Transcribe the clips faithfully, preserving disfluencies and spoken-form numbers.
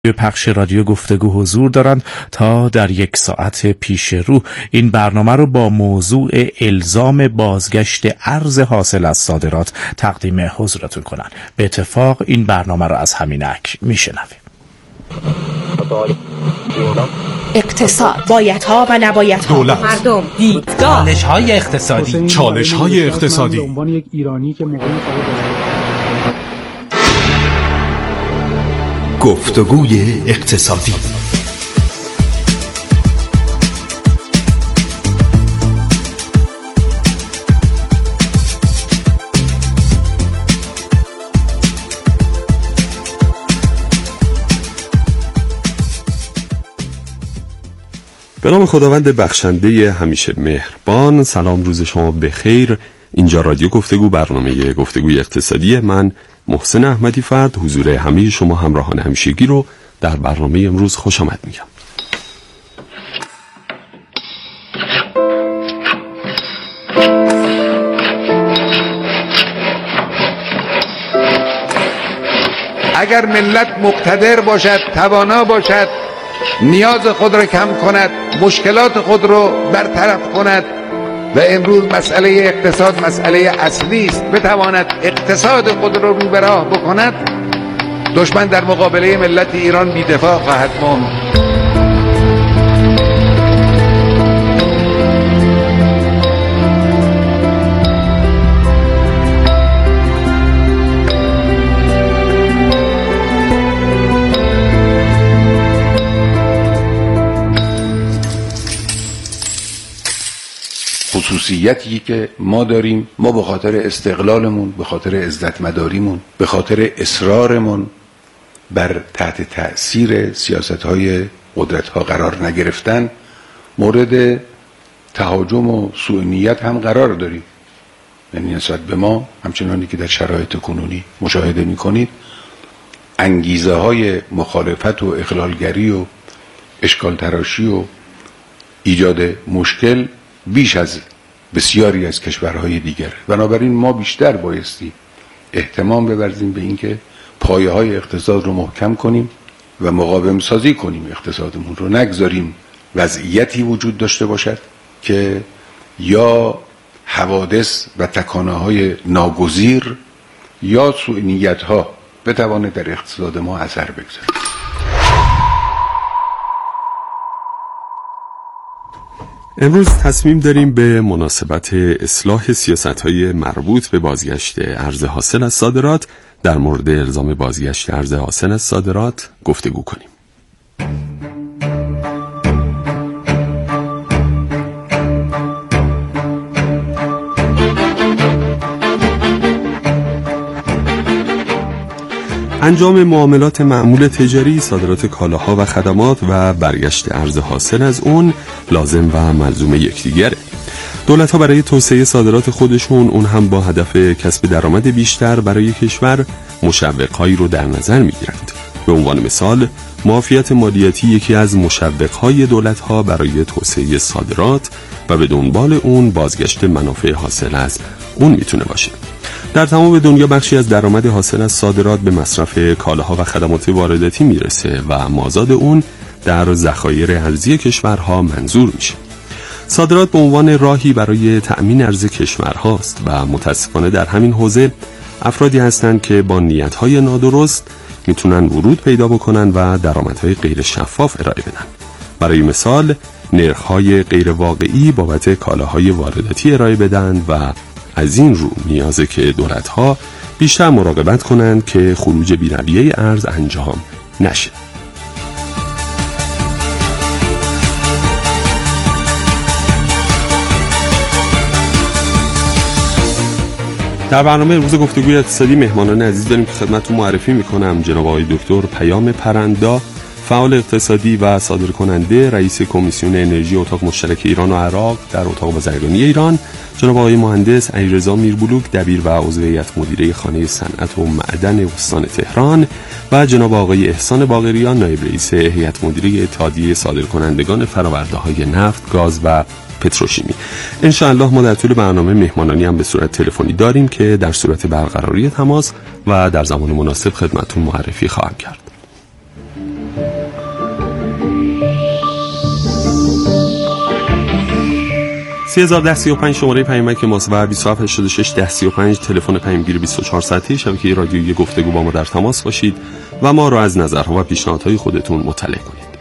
پخش رادیو گفتگو حضور دارند تا در یک ساعت پیش رو این برنامه رو با موضوع الزام بازگشت ارز حاصل از صادرات تقدیم حضورتون کنن. به اتفاق این برنامه رو از همینک میشنویم. اقتصاد، بایدها و نبایدها، دولت، مردم، دیدگاه، چالش‌های اقتصادی، چالش‌های اقتصادی. به عنوان یک ایرانی که موقعی گفتگوی اقتصادی. به نام خداوند بخشنده همیشه مهربان. سلام، روز شما بخیر. اینجا رادیو گفتگو، برنامه گفتگوی اقتصادی. من محسن احمدی فرد حضور همه شما همراهان همیشگی رو در برنامه امروز خوش آمد میگم. اگر ملت مقتدر باشد، توانا باشد، نیاز خود را کم کند، مشکلات خود را برطرف کند و امروز مسئله اقتصاد مسئله اصلی است، بتواند اقتصاد خود را رو به راه بکند، دشمن در مقابله ملت ایران بی‌دفاع خواهد ماند. خصوصیتی که ما داریم، ما به خاطر استقلالمون، به خاطر عزت مداریمون، به خاطر اصرارمون بر تحت تأثیر سیاست‌های قدرت‌ها قرار نگرفتن، مورد تهاجم و سوء نیت هم قرار داریم. یعنی نسبت به ما، همچنانی که در شرایط کنونی مشاهده می‌کنید، انگیزه‌های مخالفت و اخلالگری و اشکال تراشی و ایجاد مشکل بیش از بسیاری از کشورهای دیگر. بنابراین ما بیشتر بایستی اهتمام بورزیم به اینکه پایه‌های اقتصاد رو محکم کنیم و مقاوم سازی کنیم اقتصادمون رو. نگذاریم وضعیتی وجود داشته باشد که یا حوادث و تکانه‌های ناگزیر یا سوء نیت‌ها بتوانه در اقتصاد ما اثر بگذاره. امروز تصمیم داریم به مناسبت اصلاح سیاست‌های مربوط به بازگشت ارز حاصل از صادرات در مورد الزام بازگشت ارز حاصل از صادرات گفتگو کنیم. انجام معاملات معمول تجاری، صادرات کالاها و خدمات و برگشت ارز حاصل از اون لازم و ملزوم یکدیگره. دولت‌ها برای توسعه صادرات خودشون، اون هم با هدف کسب درآمد بیشتر برای کشور، مشوق‌هایی رو در نظر می‌گیرند. به عنوان مثال، معافیت مالیاتی یکی از مشوق‌های دولت‌ها برای توسعه صادرات و به دنبال اون بازگشت منافع حاصل از اون میتونه باشه. در تمام دنیا بخشی از درآمد حاصل از صادرات به مصرف کالاها و خدمات وارداتی میرسه و مازاد اون در ذخایر ارزی کشورها منظور میشه. صادرات به عنوان راهی برای تأمین ارز کشورهاست و متاسفانه در همین حوزه افرادی هستند که با نیت‌های نادرست میتونن ورود پیدا بکنن و درآمدهای غیر شفاف ارائه بدن. برای مثال، نرخ‌های غیر واقعی بابت کالاهای وارداتی ارائه بدن و از این رو نیازه که دولت‌ها بیشتر مراقبت کنند که خروج بی‌رویه ارز انجام نشه. در برنامه روز گفتگوی اقتصادی مهمانان عزیز داریم که خدمتتون معرفی میکنم. جناب آقای دکتر پیام پرندا، فعال اقتصادی و صادرکننده، رئیس کمیسیون انرژی اتاق مشترک ایران و عراق در اتاق بازرگانی ایران. جناب آقای مهندس علیرضا میربلوک، دبیر و عضو هیئت مدیره خانه صنعت و معدن استان تهران و جناب آقای احسان باقریان، نایب رئیس هیئت مدیره اتحادیه صادرکنندگان فرآورده‌های نفت، گاز و پتروشیمی. ان شاء الله ما در طول برنامه مهمانانی هم به صورت تلفنی داریم که در صورت برقراری تماس و در زمان مناسب خدمتتون معرفی خواهم کرد. سه هزار و ده سی و پنج شماره پیامک ماست و بیست و هفت هشتاد و شش ده سی و پنج تلفن پیامگیر بیست و چهار ساعته شبکه رادیویی گفتگو. با ما در تماس باشید و ما را از نظرها و پیشنهادهای خودتون مطلع کنید.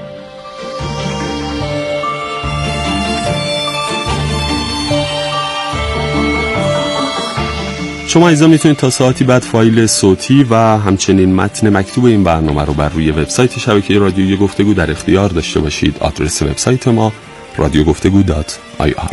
شما عزیزان میتونید تا ساعتی بعد فایل صوتی و همچنین متن مکتوب این برنامه رو بر روی وبسایت شبکه رادیویی گفتگو در اختیار داشته باشید. آدرس وبسایت ما رادیو گفتگو دات آی آر.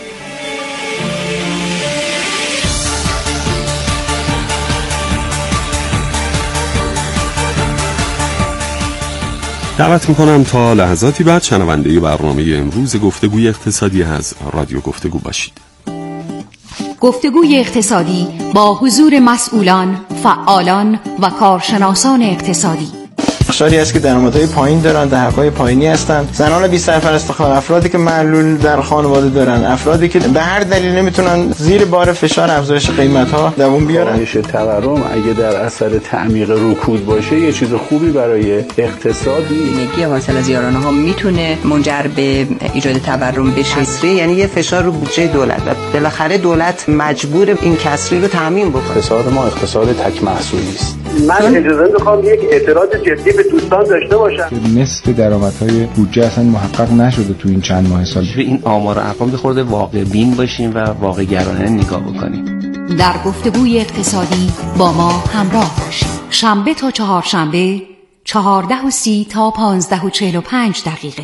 دعوت میکنم تا لحظاتی بعد شنونده برنامه امروز گفتگوی اقتصادی از رادیو گفتگو باشید. گفتگوی اقتصادی با حضور مسئولان، فعالان و کارشناسان اقتصادی. بخشاری هست که درآمدهای پایین دارن، دهرهای پایینی هستن، زنان بی سرپرست کار، افرادی که معلول در خانواده دارن، افرادی که به هر دلیل نمیتونن زیر بار فشار افزایش قیمت‌ها دووم بیارن. کاهش تورم اگه در اثر تعمیق رکود باشه یه چیز خوبی برای اقتصاد. بیمگی حاصل از یارانه‌ها میتونه منجر به ایجاد تورم بشه، یعنی یه فشار رو بودجه دولت و بالاخره دولت مجبور این کسری رو تامین بکنه. اقتصاد ما اقتصاد تک محصولی است. من اجازه میخوام یک اعتراض جدی به دوستان داشته باشم. نصف درآمدهای بودجه اصلا محقق نشده تو این چند ماه سال. به این آمار و ارقام به خورده واقع بین باشیم و واقع گرانه نگاه بکنیم. در گفتگوی اقتصادی با ما همراه باشید. شنبه تا چهارشنبه چهارده و سی تا پانزده و چهل و پنج دقیقه.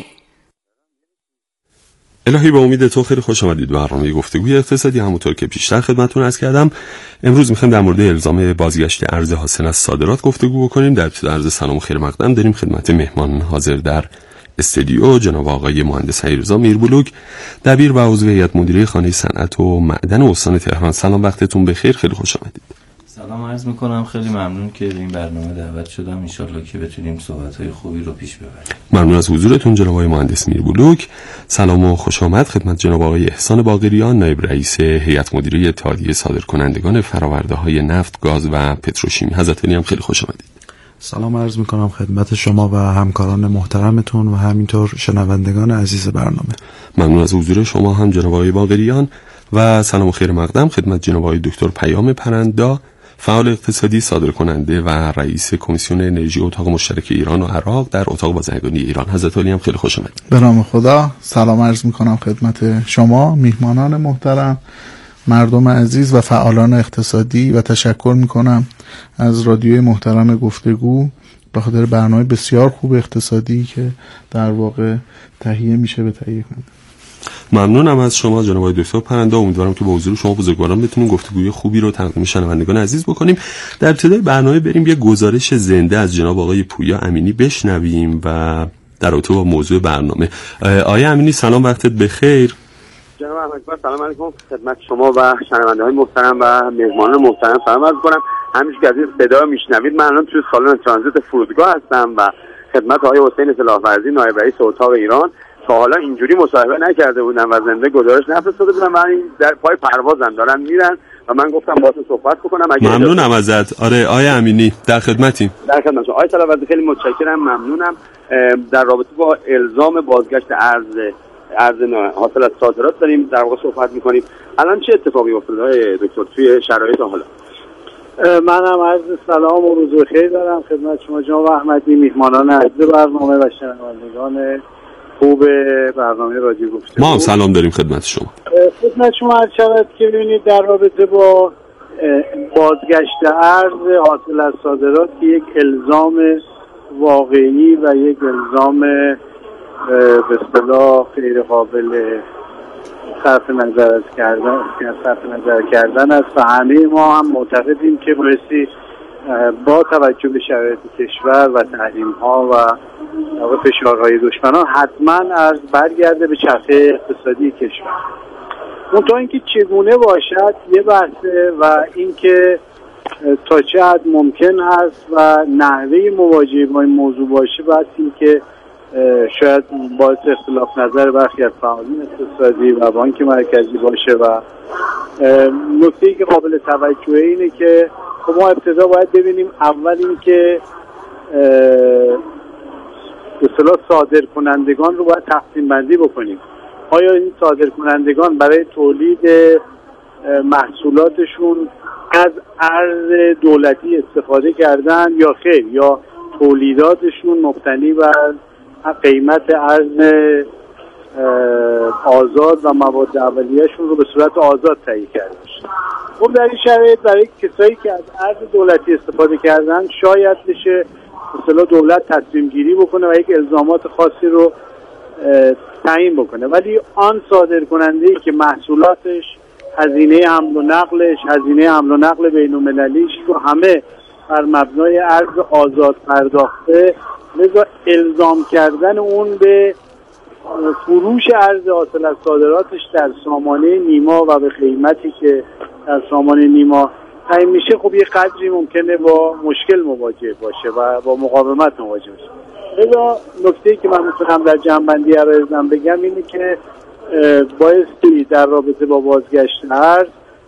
الهی به امید تو خیلی خوش آمدید به برنامه گفتگوی اقتصادی. همونطور که پیشتر خدمتتون عرض کردم امروز می‌خوایم در مورد الزام بازگشت ارز حاصل از صادرات گفتگو بکنیم. در ابتدا عرض سلام و خیر مقدم داریم خدمت مهمان حاضر در استودیو جناب آقای مهندس علیرضا میربلوک، دبیر و عضو هیئت مدیره خانه صنعت و معدن استان تهران. سلام، وقتتون بخیر، خیلی خوش آمدید. سلام عرض میکنم، خیلی ممنون که به این برنامه دعوت شدم. ان شاءالله که بتونیم صحبت‌های خوبی رو پیش ببریم. ممنون از حضورتون جناب آقای مهندس میربلوک. سلام و خوش آمد خدمت جناب آقای احسان باقریان، نایب رئیس هیئت مدیره اتحادیه صادرکنندگان فرآورده‌های نفت، گاز و پتروشیمی. حضرت علی هم خیلی خوش آمدید. سلام عرض میکنم خدمت شما و همکاران محترمتون و همینطور شنوندگان عزیز برنامه. ممنون از حضور شما هم جناب آقای باقریان و سلام و خیر مقدم خدمت جناب آقای دکتر پیام پرندا، فعال اقتصادی، صادرکننده و رئیس کمیسیون انرژی اتاق مشترک ایران و عراق در اتاق بازرگانی ایران. حضرت علی هم خیلی خوش آمدید. به نام خدا سلام عرض میکنم خدمت شما میهمانان محترم، مردم عزیز و فعالان اقتصادی و تشکر میکنم از رادیوی محترم گفتگو به خاطر برنامه بسیار خوب اقتصادی که در واقع تهیه میشه به تهیه کننده. ممنونم از شما جناب آقای دکتر پرنده. امیدوارم که با حضور شما بزرگواران بتونیم گفتگوی خوبی رو تقدیم شنوندگان عزیز بکنیم. در ابتدای برنامه بریم یک گزارش زنده از جناب آقای پویا امینی بشنویم و در رابطه با موضوع برنامه. آقای امینی سلام، وقتت بخیر. جناب احمدی سلام علیکم خدمت شما و شنونده‌های محترم و مهمانان محترم سلام عرض می‌کنم. همینجوری که از این صدا میشنوید من الان توی سالن ترانزیت فرودگاه هستم و خدمت آقای حسین سلاح‌ورزی نایب رئیس اتاق ایران تا حالا اینجوری مصاحبه نکرده بودم و زنده گزارش نفرستاده بودم. من در پای پروازن دارن میرن و من گفتم باهاتون صحبت بکنم. ممنونم ازت. آره آقای امینی در خدمتیم. در خدمت شما آقای سلاح‌ورزی، خیلی متشکرم، ممنونم. در رابطه با الزام بازگشت ارز ارز حاصل از صادرات داریم در واقع صحبت میکنیم. الان چه اتفاقی افتاده های دکتر توی شرایط حالا؟ منم عرض سلام و روز بخیر دارم خدمت شما جناب احمدی، میهمانان عزیز برنامه و شنوندگان خوب برنامه رادیو گفتگو. ما هم سلام داریم خدمت شما. خدمت شما عرض شود که ببینید در رابطه با بازگشت ارز حاصل از صادرات یک الزام واقعی و یک الزام به اصطلاح غیر قابل صرف نظر کردن صرف نظر کردن است و همه ما هم معتقدیم که بایستی با توجه به شرایط کشور و تحریم‌ها و فشارهای دشمنان حتما ارز برگرده به چرخه اقتصادی کشور. منتها اینکه چگونه باشد یه بحثه و اینکه تا چه حد ممکن هست و نحوه مواجهه با این موضوع باشه باید اینکه شاید باعث اختلاف نظر برخی از فعالین اقتصادی و بانک مرکزی باشه و نکته‌ای که قابل توجهه اینه که خب ما ابتدا باید ببینیم اول اینکه به اصطلاح صادر کنندگان رو باید تقسیم بندی بکنیم. آیا این صادرکنندگان برای تولید محصولاتشون از ارز دولتی استفاده کردن یا خیر، یا تولیداتشون مبتنی بر قیمت ارز آزاد و مواد اولیه‌شون رو به صورت آزاد تهیه کرده باشه. خب در این شرایط برای کسایی که از ارز دولتی استفاده کردن شاید بشه مثلا دولت تصمیم گیری بکنه و یک الزامات خاصی رو تعیین بکنه، ولی آن صادر کننده‌ای که محصولاتش، هزینه حمل و نقلش، هزینه حمل و نقل بین‌المللیش رو همه بر مبنای ارز آزاد پرداخته، لذا الزام کردن اون به فروش ارز حاصل از صادراتش در سامانه نیما و به قیمتی که در سامانه نیما تعیین میشه، خب یه قدری ممکنه با مشکل مواجه باشه و با مقاومت مواجه باشه. لذا نکته‌ای که من میتونم در جمع‌بندی عرضم بگم اینه که بایستی در رابطه با بازگشت ارز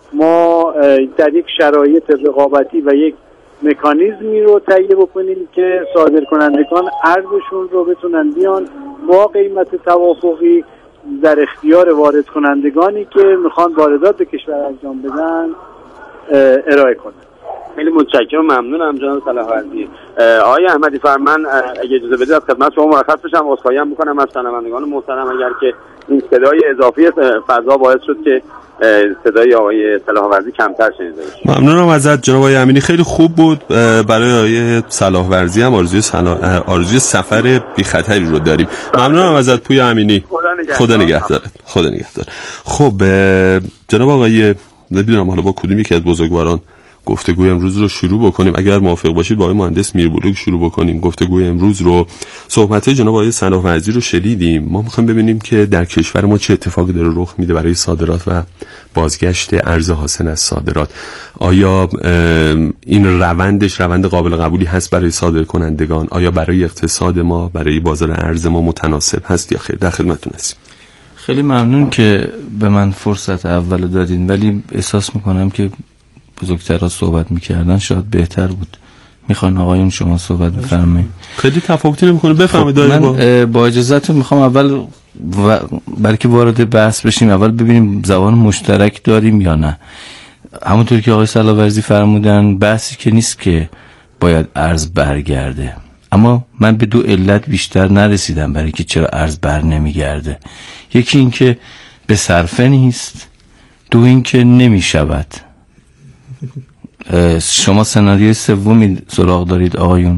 ما در یک شرایط رقابتی و یک مکانیزمی رو تهیه بکنیم که صادرکنندگان ارزشون رو بتونن بیان با قیمت توافقی در اختیار وارد کنندگانی که میخوان واردات به کشور انجام بدن ارائه کنن. خیلی متشکرم، ممنونم جناب صلاح‌ورزی. آقای احمدی فرمن اگه اجازه بدید از خدمت شما مرخص بشم، عذرخواهی میکنم از شنوندگان محترم اگر که این صدای اضافی فضا باعث شد که صدای آقای صلاح‌ورزی کمتر شنیده بشه. ممنونم ازت جناب آقای امینی، خیلی خوب بود. برای آقای صلاح‌ورزی هم آرزوی صلاح... آرزوی سفر بی خطری رو داریم. ممنونم ازت پویا امینی. خدا نگهدارت. خدا نگهدار. خب جناب آقای، نمیدونم حالا با کدوم یکی از بزرگواران گفتگوی امروز رو شروع بکنیم. اگر موافق باشید با آقای مهندس میربلوگ شروع بکنیم گفتگوی امروز رو. صحبت‌های جناب آقای صلاح‌ورزی رو شنیدیم. ما می‌خوایم ببینیم که در کشور ما چه اتفاقی داره رخ میده برای صادرات و بازگشت ارز حاصل از صادرات. آیا این روندش روند قابل قبولی هست برای صادرکنندگان؟ آیا برای اقتصاد ما، برای بازار ارز ما متناسب هست یا خیر؟ در خدمتتون هستیم. خیلی ممنون که به من فرصت اول دادین، ولی احساس می‌کنم که بزرگترها صحبت میکردن شاید بهتر بود. میخوان آقایون شما صحبت بفرمایید. خیلی تفاوتی نمیکنه، بفرمایید. خب من با اجازهتون میخوام اول و برای که وارد بحث بشیم اول ببینیم زبان مشترک داریم یا نه. همونطور که آقای صلاح‌ورزی فرمودن بحثی که نیست که باید ارز برگرده، اما من به دو علت بیشتر نرسیدم برای که چرا ارز بر نمیگرده. یکی این که به صرفه نیست، دو این که نمیشود. شما سناریوی سومی سراغ دارید آقایون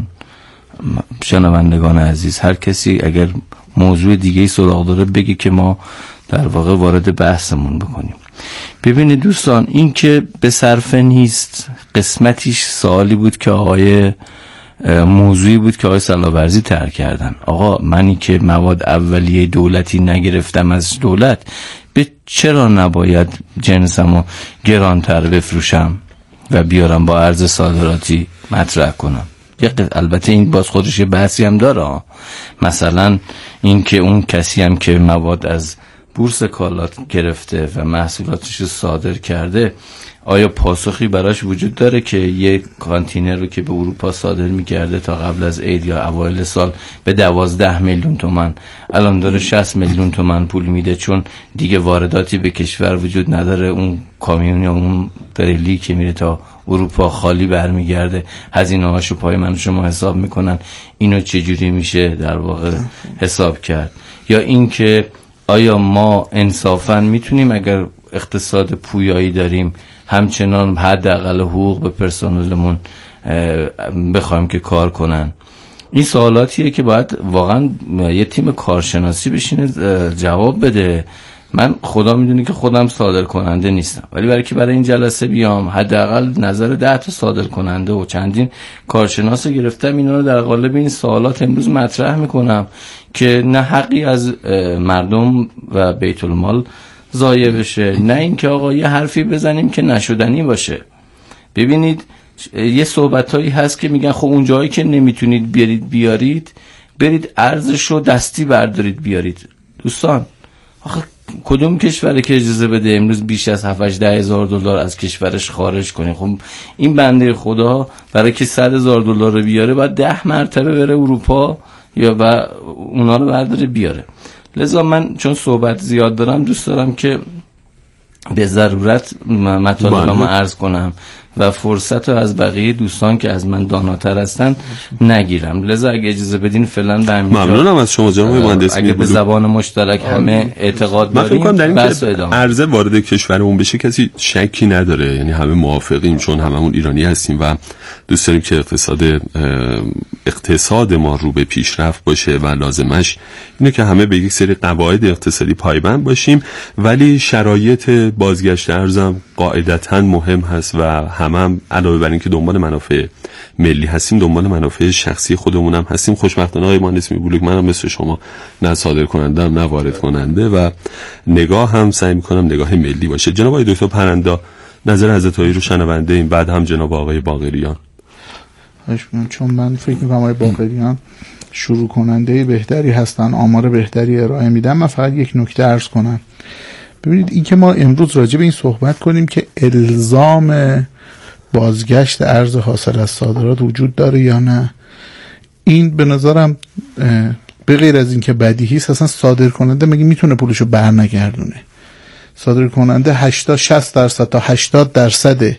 شنوندگان عزیز؟ هر کسی اگر موضوع دیگه‌ای سراغ داره بگی که ما در واقع وارد بحثمون بکنیم. ببینید دوستان، این که به صرفه نیست قسمتیش سوالی بود که آقای موضوعی بود که آقای صلاح‌ورزی طرح کردن. آقا منی که مواد اولیه دولتی نگرفتم از دولت، به چرا نباید جنسمو گرانتر بفروشم و بیارم با ارز صادراتی مطرح کنم؟ البته این باز خودش یه بحثی هم داره. مثلا این که اون کسی هم که مواد از بورس کالات گرفته و محصولاتش رو صادر کرده، آیا پاسخی براش وجود داره که یک کانتینر رو که به اروپا صادر می‌کرده تا قبل از عید یا اوایل سال به دوازده میلیون تومان الان داره شصت میلیون تومان پول میده چون دیگه وارداتی به کشور وجود نداره، اون کامیون یا اون تریلی که میره تا اروپا خالی برمیگرده، هزینه هاشو پای من شما حساب میکنن. اینو چجوری میشه در واقع حساب کرد؟ یا این که آیا ما انصافاً میتونیم اگر اقتصاد پویایی داریم همچنان حداقل حقوق به پرسنلمون بخوایم که کار کنن؟ این سوالاتیه که باید واقعا یه تیم کارشناسی بشینه جواب بده. من خدا میدونه که خودم صادر کننده نیستم، ولی برای که برای این جلسه بیام حداقل نظر ده تا صادر کننده و چندین کارشناس گرفتم، اینا رو در قالب این سوالات امروز مطرح میکنم که نه حقی از مردم و بیت المال ضایع بشه، نه اینکه آقا یه حرفی بزنیم که نشدنی باشه. ببینید یه صحبتایی هست که میگن خب اون جایی که نمیتونید بیارید بیارید برید ارزش رو دستی بردارید بیارید. دوستان آخه کدوم کشوری که اجازه بده امروز بیش از هفت هشت هزار دلار از کشورش خارج کنه؟ خب این بنده خدا برای که صد هزار دلار رو بیاره باید ده مرتبه بره اروپا یا با اونا رو برداره بیاره. لذا من چون صحبت زیاد دارم دوست دارم که به ضرورت مطالبم عرض کنم و فرصت رو از بقیه دوستان که از من داناتر هستن نگیرم. لذا اگه اجازه بدین فعلا به همین ممنونم از شما جناب مهندس. اگه به زبان مشترک همه اعتقاد داریم من فکر کنم در اینکه عرضه وارد کشورمون بشه کسی شکی نداره، یعنی همه موافقیم چون هممون ایرانی هستیم و دوست داریم که اقتصاد اقتصاد ما رو به پیشرفت باشه و لازمش اینه که همه به یک سری قواعد اقتصادی پایبند باشیم، ولی شرایط بازگشت ارزم قاعدتاً مهم هست و همه هم علاوه بر اینکه دنبال منافع ملی هستیم دنبال منافع شخصی خودمون هم هستیم. خوشبختانه آقای مهندس میبولک منم مثل شما نه صادر کننده هم نه وارد کننده و نگاه هم سعی میکنم نگاه ملی باشه. جناب آقای دکتر پرنده نظر حضرت عالی رو شنونده ایم، بعد هم جناب آقای باقریان. چون من فکر میکنم آقای باقریان شروع کننده بهتری هستن، آمار بهتری ارائه میدن. من فقط یک نکته عرض کنم. ببینید این که ما امروز راجع به این صحبت کنیم که الزام بازگشت ارز حاصل از صادرات وجود داره یا نه، این به نظرم به غیر از این که بدیهی است، اصلا صادر کننده مگه میتونه پولشو برنگردونه؟ صادر کننده هشتاد شصت درصد تا هشتاد درصد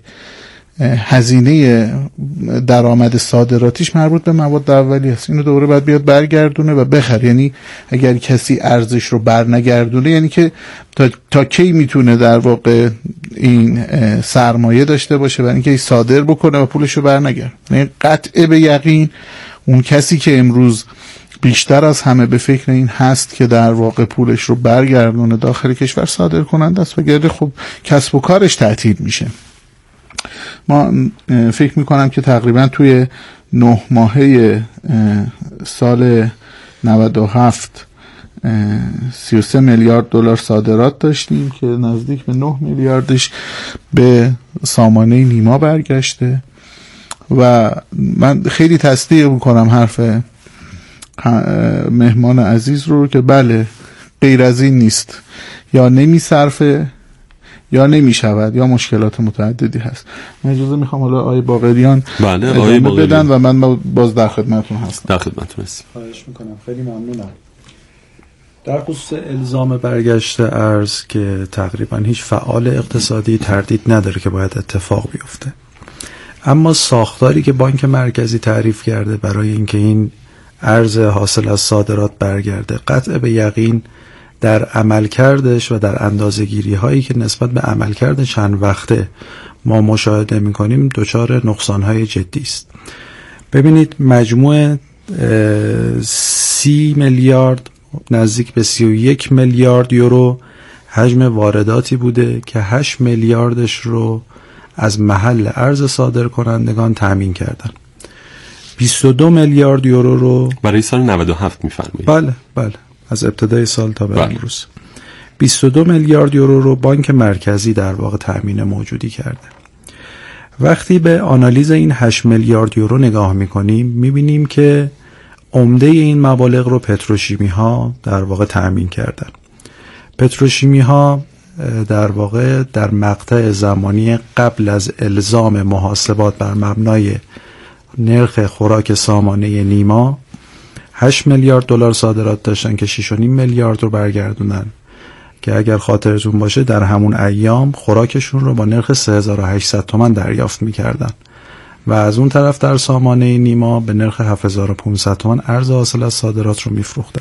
هزینه درآمد صادراتیش مربوط به مواد اولیه است. اینو دوباره باید بیاد برگردونه و بخره. یعنی اگر کسی ارزش رو برنگردونه یعنی که تا, تا کی میتونه در واقع این سرمایه داشته باشه برای اینکه صادر بکنه و پولش رو برنگردونه. یعنی قطع به یقین اون کسی که امروز بیشتر از همه به فکر این هست که در واقع پولش رو برگردونه داخل کشور صادر کننده است، وگرنه خب کسب و کارش تعطیل میشه. ما فکر میکنم که تقریبا توی نه ماهه سال نود و هفت سی و سه میلیارد دلار صادرات داشتیم که نزدیک به نه میلیاردش به سامانه نیما برگشته و من خیلی تصدیق میکنم حرف مهمان عزیز رو که بله غیر از این نیست، یا نمی صرفه یا نمی شود یا مشکلات متعددی هست. من اجازه میخوام حالا آقای باقریان بله آقای باقریان بدن و من باز در خدمتتون هستم. در خدمتتون هستم. خواهش میکنم، خیلی ممنونم. در خصوص الزام برگشت ارز که تقریبا هیچ فعال اقتصادی تردید نداره که باید اتفاق بیفته، اما ساختاری که بانک مرکزی تعریف کرده برای اینکه این ارز حاصل از صادرات برگرده قطع به یقین در عملکردش و در اندازه‌گیری هایی که نسبت به عملکرد چند وقته ما مشاهده می‌کنیم دچار نقصان‌های جدی است. ببینید مجموع سی میلیارد نزدیک به سی و یک میلیارد یورو حجم وارداتی بوده که هشت میلیاردش رو از محل ارز صادر کنندگان تامین کردن. بیست و دو میلیارد یورو رو برای سال نود و هفت می‌فرمایید؟ بله بله از ابتدای سال تا به امروز بیست و دو میلیارد یورو رو بانک مرکزی در واقع تامین موجودی کرده. وقتی به آنالیز این هشت میلیارد یورو نگاه میکنیم میبینیم که عمده این مبالغ رو پتروشیمی ها در واقع تامین کردن. پتروشیمی ها در واقع در مقطع زمانی قبل از الزام محاسبات بر مبنای نرخ خوراک سامانه نیما هشت میلیارد دلار صادرات داشتن که شش و نیم میلیارد رو برگردونن که اگر خاطرتون باشه در همون ایام خوراکشون رو با نرخ سه هزار و هشتصد تومان دریافت میکردن و از اون طرف در سامانه نیما به نرخ هفت هزار و پانصد تومان ارز حاصل از صادرات رو میفروختن.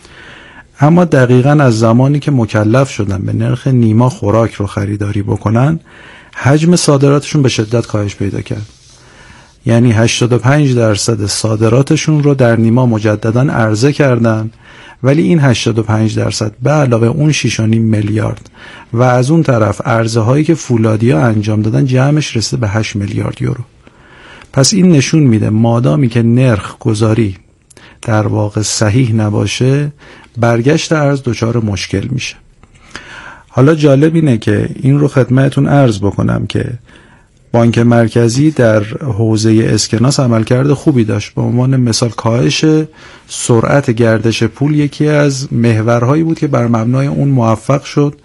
اما دقیقاً از زمانی که مکلف شدن به نرخ نیما خوراک رو خریداری بکنن حجم صادراتشون به شدت کاهش پیدا کرد. یعنی هشتاد و پنج درصد صادراتشون رو در نیما مجدداً عرضه کردن، ولی این هشتاد و پنج درصد به علاوه اون شش و نیم میلیارد و از اون طرف عرضه هایی که فولادیا انجام دادن جمعش رسیده به هشت میلیارد یورو. پس این نشون میده مادامی که نرخ گذاری در واقع صحیح نباشه برگشت ارز دچار مشکل میشه. حالا جالب اینه که این رو خدمتتون عرض بکنم که بانک مرکزی در حوزه اسکناس عملکرد خوبی داشت. به عنوان مثال کاهش سرعت گردش پول یکی از محورهایی بود که بر مبنای اون موفق شد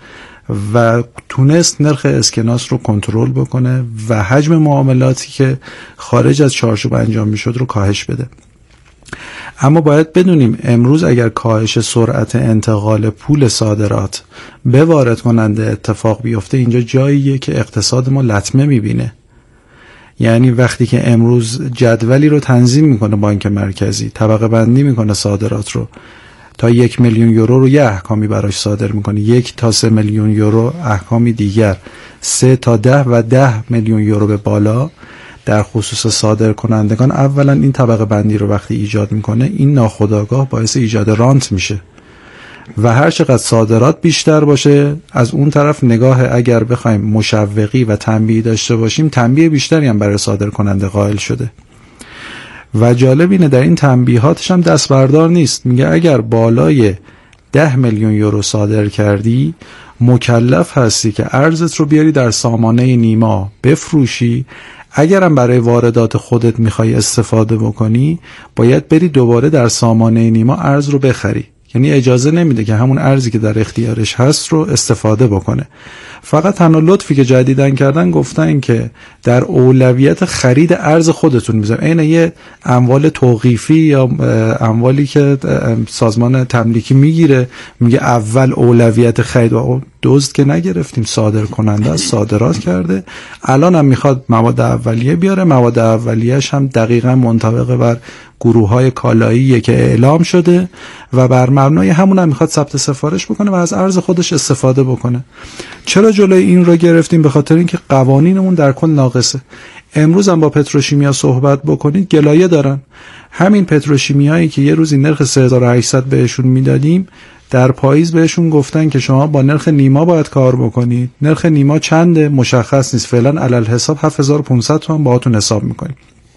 و تونست نرخ اسکناس رو کنترل بکنه و حجم معاملاتی که خارج از چارچوب انجام میشد رو کاهش بده. اما باید بدونیم امروز اگر کاهش سرعت انتقال پول صادرات به وارد کننده اتفاق بیفته، اینجا جاییه که اقتصاد ما لطمه میبینه. یعنی وقتی که امروز جدولی رو تنظیم میکنه بانک مرکزی، طبقه بندی میکنه صادرات رو، تا یک میلیون یورو رو یه احکامی براش صادر میکنه، یک تا سه میلیون یورو احکامی دیگر، سه تا ده و ده میلیون یورو به بالا در خصوص صادر کنندگان. اولا این طبقه بندی رو وقتی ایجاد میکنه، این ناخودآگاه باعث ایجاد رانت میشه و هر چقدر صادرات بیشتر باشه، از اون طرف نگاه اگر بخوایم مشوقی و تنبیهی داشته باشیم، تنبیه بیشتری هم برای صادر کننده قائل شده. و جالب اینه در این تنبیهاتش هم دست بردار نیست. میگه اگر بالای ده میلیون یورو صادر کردی، مکلف هستی که ارزت رو بیاری در سامانه نیما بفروشی. اگرم برای واردات خودت میخوای استفاده بکنی، باید بری دوباره در سامانه نیما ارز رو بخری. یعنی اجازه نمیده که همون ارزی که در اختیارش هست رو استفاده بکنه. فقط تنها لطفی که جدیدن کردن، گفتن که در اولویت خرید ارز خودتون میذارن. این یه اموال توقیفی یا اموالی که سازمان تملیکی میگیره، میگه اول اولویت خرید. و دزد که نگرفتیم، صادر کننده از صادرات کرده، الان هم میخواد مواد اولیه بیاره. مواد اولیه‌اش هم دقیقاً منطبق بر گروه‌های کالاییه که اعلام شده و بر مبنای همون هم میخواد ثبت سفارش بکنه و از ارز خودش استفاده بکنه. چرا جلوی این رو گرفتیم؟ به خاطر اینکه قوانینمون در کل ناقصه. امروز هم با پتروشیمیا صحبت بکنید گلایه دارن. همین پتروشیمیایی که یه روزی نرخ سه هزار و هشتصد بهشون میدادیم، در پاییز بهشون گفتن که شما با نرخ نیما باید کار بکنید. نرخ نیما چنده؟ مشخص نیست. فعلا علل حساب هفت هزار و پانصد تومان باهاتون حساب میکنیم.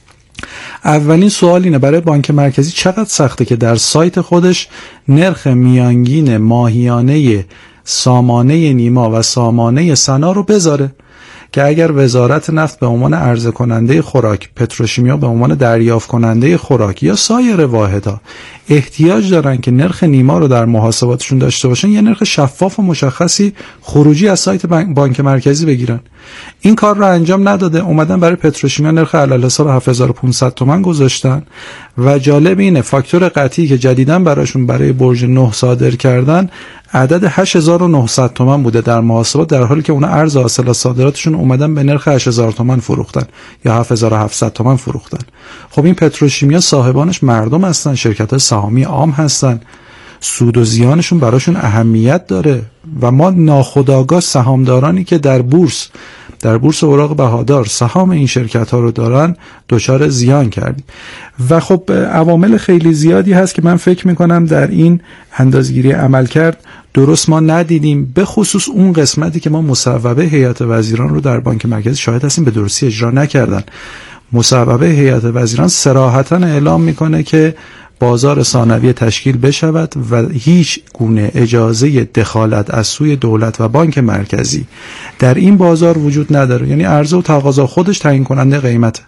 اولین سوال اینه برای بانک مرکزی چقدر سخته که در سایت خودش نرخ میانگین ماهیانه سامانه نیما و سامانه سنا رو بذاره، که اگر وزارت نفت به عنوان عرضه کننده خوراک، پتروشیمیا به عنوان دریافت کننده خوراک یا سایر واحدها احتیاج دارن که نرخ نیما رو در محاسباتشون داشته باشن، یه نرخ شفاف و مشخصی خروجی از سایت بانک مرکزی بگیرن. این کار رو انجام نداده، اومدن برای پتروشیمیا نرخ علل حساب هفت هزار و پانصد تومان گذاشتن. و جالب اینه فاکتور قطعی که جدیداً براشون برای برج نه صادر کردن عدد هشت هزار و نهصد تومان بوده در محاسبات، در حالی که اونا ارز حاصل از صادراتشون اومدن به نرخ هشت هزار تومان فروختن یا هفت هزار و هفتصد تومان فروختن. خب این پتروشیمیا صاحبانش مردم هستن، شرکت‌های سهامی عام هستن، سود و زیانشون براشون اهمیت داره و ما ناخودآگاه سهامدارانی که در بورس در بورس اوراق بهادار سهام این شرکت ها رو دارن دچار زیان کردیم. و خب عوامل خیلی زیادی هست که من فکر میکنم در این اندازه‌گیری عمل کرد درست ما ندیدیم، به خصوص اون قسمتی که ما مصوبه هیئت وزیران رو در بانک مرکزی شاهد هستیم به درستی اجرا نکردن. مصوبه هیئت وزیران صراحتاً اعلام میکنه که بازار ثانویه تشکیل بشود و هیچ گونه اجازه دخالت از سوی دولت و بانک مرکزی در این بازار وجود نداره. یعنی عرضه و تقاضا خودش تعیین کننده قیمته.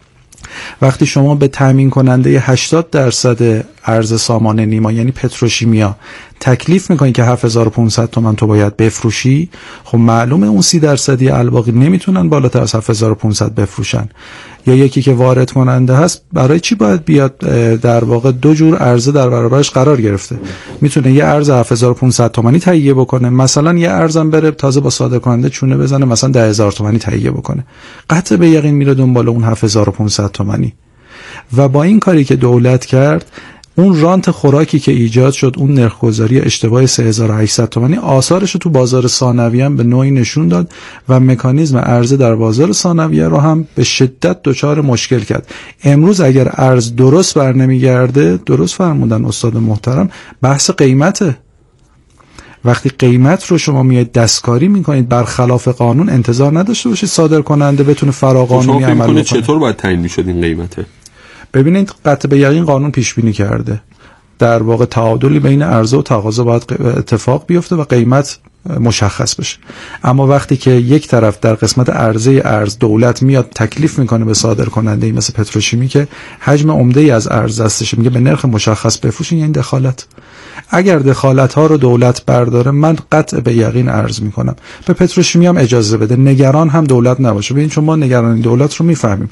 وقتی شما به تامین کننده هشتاد درصد ارز سامانه نیما یعنی پتروشیمیا تکلیف میکنی که هفت هزار و پانصد تومان تو باید بفروشی، خب معلومه اون سی درصدی الباقی نمیتونن بالاتر از هفت هزار و پانصد بفروشن. یا یکی که وارد کننده هست برای چی باید بیاد؟ در واقع دو جور عرضه در برابرش قرار گرفته. میتونه یه ارز هفت هزار و پانصد تومانی تهیه بکنه، مثلا یه ارزم بره تازه با صادر کننده چونه بزنه مثلا ده هزار تومانی تهیه بکنه، قطع به یقین میره دنبال اون هفت هزار و پانصد تومانی. و با این کاری که دولت کرد، اون رانت خوراکی که ایجاد شد، اون نرخ‌گذاری اشتباه سه هزار و هشتصد تومانی آثارش رو تو بازار ثانویه هم به نوعی نشون داد و مکانیزم عرضه در بازار ثانویه رو هم به شدت دچار مشکل کرد. امروز اگر ارز درست برنمیگرده، درست فرمودن استاد محترم، بحث قیمته. وقتی قیمت رو شما میاد دستکاری میکنید برخلاف قانون، انتظار نداشته باشید صادر کننده بتونه فراقانونی عمل کنه. چطور باید تعیین میشد این قیمته؟ ببینید قطع به یقین قانون پیش بینی کرده، در واقع تعادلی بین عرضه و تقاضا باید اتفاق بیفته و قیمت مشخص بشه. اما وقتی که یک طرف در قسمت عرضه ارز دولت میاد تکلیف میکنه به صادر کننده مثل پتروشیمی که حجم عمده ای از ارز دستش، میگه به نرخ مشخص بفروشین، یعنی دخالت. اگر دخالت ها رو دولت برداره، من قطع به یقین عرض میکنم به پتروشیمی هم اجازه بده، نگران هم دولت نباشه. ببین چون ما نگرانی دولت رو میفهمیم،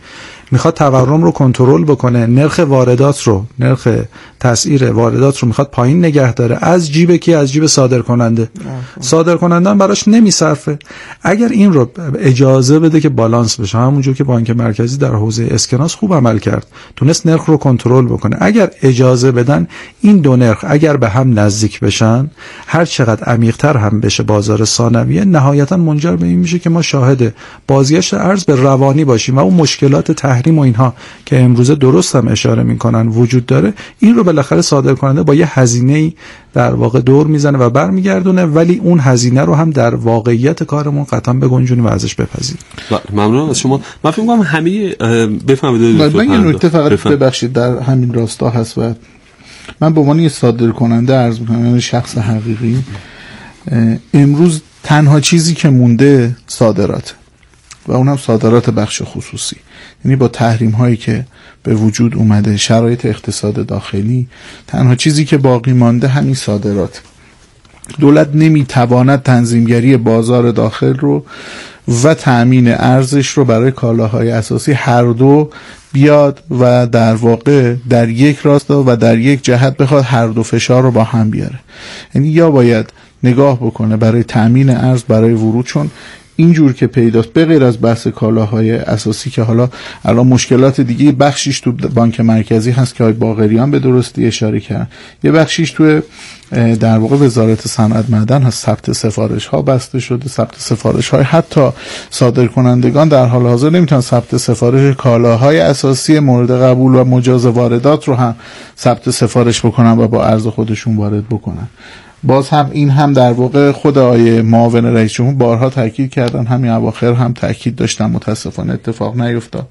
میخواد تورم رو کنترل بکنه، نرخ واردات رو نرخ تسعیر واردات رو میخواد پایین نگه داره. از جیب کی؟ از جیب صادر کننده. صادر کننده هم براش نمیصرفه. اگر این رو اجازه بده که بالانس بشه، همونجور که بانک مرکزی در حوزه اسکناس خوب عمل کرد، تونست نرخ رو کنترل بکنه. اگر اجازه بدن این دو نرخ اگر به هم نزدیک بشن، هر چقدر عمیق‌تر هم بشه بازار ثانویه، نهایتا منجر به این میشه که ما شاهد بازگشت ارز به روانی باشیم و اون مشکلات تحریم و اینها که امروزه درست هم اشاره میکنن وجود داره، این رو بالاخره صادر کننده با یه هزینه‌ای در واقع دور میزنه و برمیگردونه، ولی اون هزینه رو هم در واقعیت کارمون قطعا بگنجونیم و ازش بپذیریم. ممنونم از شما. من فکر می‌کنم همه بفهمید. من یه نکته فقط ببخشید در همین راستا هست و من به عنوان یه صادر کننده عرض می‌کنم، یعنی شخص حقیقی، امروز تنها چیزی که مونده صادرات و اونم صادرات بخش خصوصی. یعنی با تحریم هایی که به وجود اومده، شرایط اقتصاد داخلی، تنها چیزی که باقی مانده همین صادرات. دولت نمیتواند تنظیمگری بازار داخل رو و تأمین ارزش رو برای کالاهای اساسی هر دو بیاد و در واقع در یک راستا و در یک جهت بخواد هر دو فشار رو با هم بیاره. یعنی یا باید نگاه بکنه برای تأمین ارز برای ورود، چون اینجور که پیداست به غیر از بحث کالاهای اساسی که حالا الان مشکلات دیگه، بخشیش تو بانک مرکزی هست که آقای باقریان به درستی اشاره کرد، یه بخشیش تو در واقع وزارت صنعت معدن هست، ثبت سفارش ها بسته شده، ثبت سفارش های حتی صادر کنندگان در حال حاضر نمیتونن ثبت سفارش کالاهای اساسی مورد قبول و مجاز واردات رو هم ثبت سفارش بکنن و با ارز خودشون وارد بکنن. باز هم این هم در واقع خود آقای معاون رئیس جمهور بارها تاکید کردن، همین اواخر هم تاکید داشتن، متاسفانه اتفاق نیفتاد.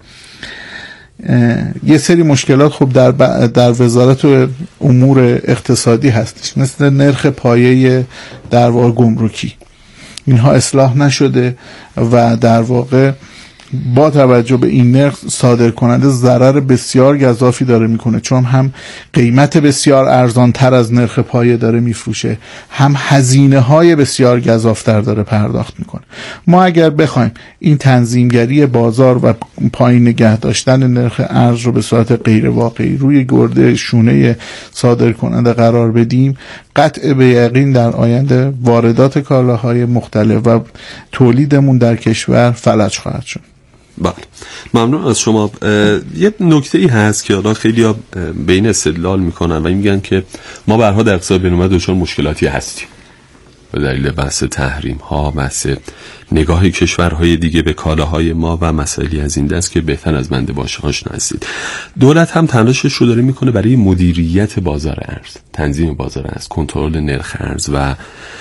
یه سری مشکلات خب در در وزارت امور اقتصادی هستش، مثل نرخ پایه در واقع گمرکی، اینها اصلاح نشده و در واقع با توجه به این نرخ صادر کننده ضرر بسیار گزافی داره میکنه، چون هم قیمت بسیار ارزان تر از نرخ پایه داره میفروشه، هم هزینه های بسیار گزافتر داره پرداخت میکنه. ما اگر بخوایم این تنظیمگری بازار و پایین نگه داشتن نرخ ارز رو به صورت غیر واقعی روی گرده شونه صادر کننده قرار بدیم، قطع به یقین در آینده واردات کالاهای مختلف و تولیدمون در کشور فلج خواهد شد. بله، ممنون از شما. یه نکته ای هست که الان خیلی ها به این استدلال میکنن و میگن که ما برها در اقتصاد بین‌المللی دچار مشکلاتی هستیم به دلیل بحث تحریم ها، بحث نگاه کشورهای دیگه به کالاهای ما و مسائلی از این دست که بهتر از بنده باشه آشنا هستید. دولت هم تلاشش رو داره میکنه برای مدیریت بازار ارز، تنظیم بازار ارز، کنترل نرخ ارز و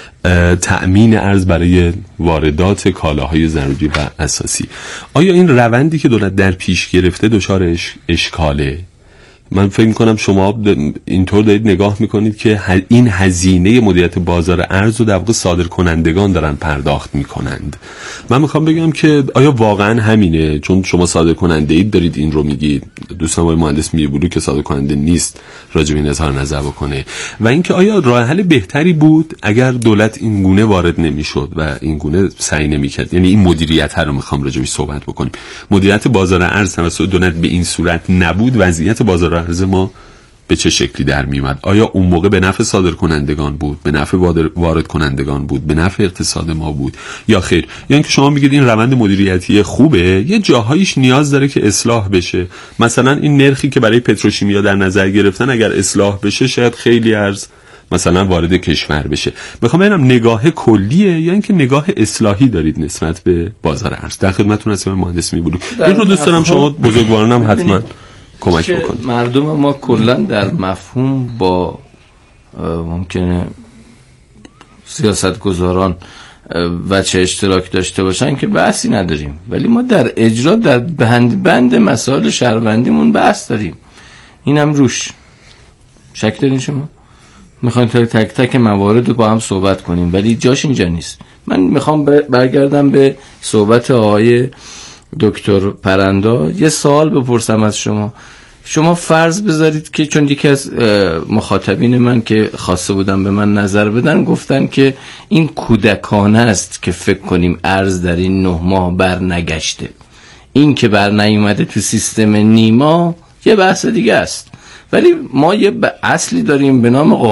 تأمین ارز برای واردات کالاهای ضروری و اساسی. آیا این روندی که دولت در پیش گرفته دچار اش... اشکاله؟ من فکر می‌کنم شما اینطور دارید نگاه می‌کنید که این هزینه مدیریت بازار ارز رو در واقع صادر کنندگان دارن پرداخت می‌کنند. من می‌خوام بگم که آیا واقعا همینه؟ چون شما صادر کننده اید دارید این رو میگید، دوستان آقای مهندس میربلو که صادر کننده نیست راجع به این اظهار نظر بکنه. و اینکه آیا راه حل بهتری بود اگر دولت این گونه وارد نمی‌شد و این گونه سعی نمی‌کرد؟ یعنی این مدیریت رو می‌خوام راجع بهش صحبت بکنیم. مدیریت بازار ارز توسط دولت به این صورت نبود، وضعیت بازار ارز ما به چه شکلی در میومد؟ آیا اون موقع به نفع صادر کنندگان بود، به نفع وارد کنندگان بود، به نفع اقتصاد ما بود یا خیر؟ یا یعنی اینکه شما میگید این روند مدیریتی خوبه، یه جاهایش نیاز داره که اصلاح بشه. مثلا این نرخی که برای پتروشیمیا در نظر گرفتن اگر اصلاح بشه شاید خیلی ارز مثلا وارد کشور بشه. میخوام ببینم نگاه کلیه یا اینکه نگاه اصلاحی دارید نسبت به بازار ارز؟ در خدمتتون هستم مهندس میبولو. این رو دوست دارم شما بزرگوارانم حتما کمک بکنید. مردم ما کلا در مفهوم با ممکنه سیاستگزاران و چه اشتراک داشته باشن که بحثی نداریم، ولی ما در اجرا در بند بند مسائل شهروندیمون بحث داریم. اینم روش شک دارین شما؟ میخوایم تک تک موارد رو با هم صحبت کنیم، ولی جاش اینجا نیست. من میخوام برگردم به صحبت آقای دکتر پرندا، یه سوال بپرسم از شما. شما فرض بذارید که چون یکی از مخاطبین من که خواسته بودن به من نظر بدن گفتن که این کودکانه است که فکر کنیم ارز در این نه ماه بر نگشته. این که بر نیومده تو سیستم نیما یه بحث دیگه است، ولی ما یه اصلی داریم به نام